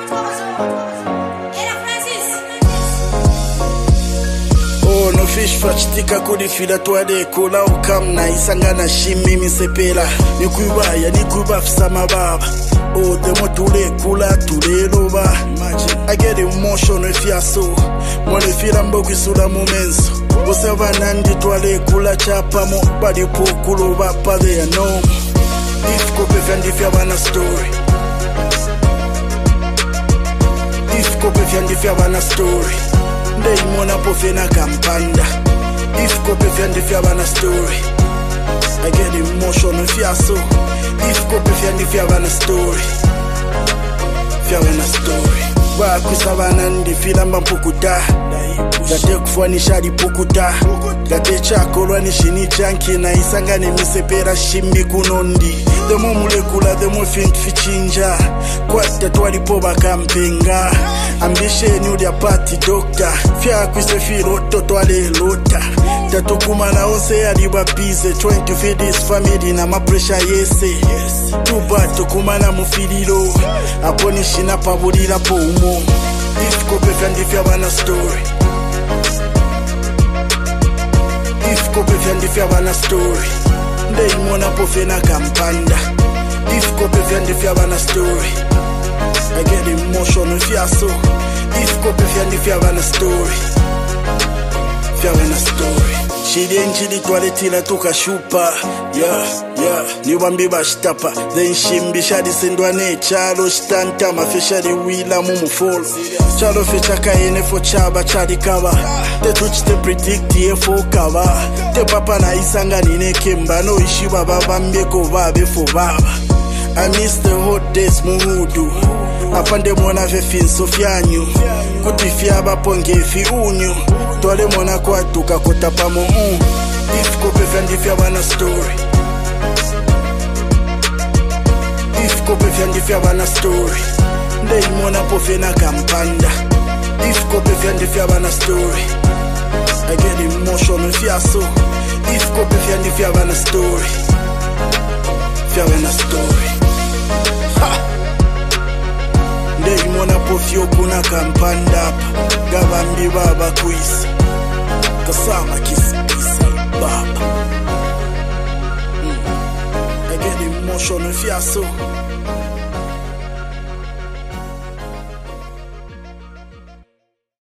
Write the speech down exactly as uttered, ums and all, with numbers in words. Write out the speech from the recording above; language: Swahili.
Oh no fish fachitika kudi fila tuade kula ukamna isangana shimi misepela nikuibaya nikuibafisa mababa. Oh demo tule kula tule loba. I get emotional if ya so mwale fila mbogi sula momenso usava nandi tuale kula chapa mo badi po kuloba pa they are no if kope fyandi fya bana story if kope fyandi fya bana story ndei mona po fena kampanda if kope fyandi fya bana story I get emotional if ya so if kope fyandi fya bana story fya bana story ba kusabana ndi fila mpukuta gate kufanisha lipukuta gate chakolwa ni shini chanki na isangane misepera shimbi kunondi demo mulekula demo fintu fichinja kwata twalipo bakampenga ambition uli apati doctor fya kwise filo toto ale lota tatukumana onse yali babize trying to feed this family na ma pressure yese tuba tukumana mufililo aponi shina pabulira po umo if kope fyandi fya bana story if kope fyandi fya bana story ndei mona po fena kampanda if kope fyandi fya bana story I get emotional if ya so if kope fyandi fya bana story fya bana story shiri enjili twaletila tukashupa yeah yeah niwambi bashitapa then shimbi shadi sendwa ne chalo stanta mafeshali wila mumufolo chalo fechaka ene fo chaba chadi kaba te tuchite predict ye fo kaba te papa na isanga nine kemba no ishi baba bambe ko babe fo baba I miss the hot days muhudu apande mona fe fin sofyanyu kuti fya baponge fi unyu tole mona kwa tuka kotapa mo mm. if kope fyandi fya bana story if kope fyandi fya bana story ndei mona po fena kampanda if kope fyandi fya bana story I get emotional if ya so if kope fyandi fya bana story fya bana story ha ndei mona po fyo kuna kampanda gabambi baba kuisi kasama kisi kisi baba mm. I get emotional if ya so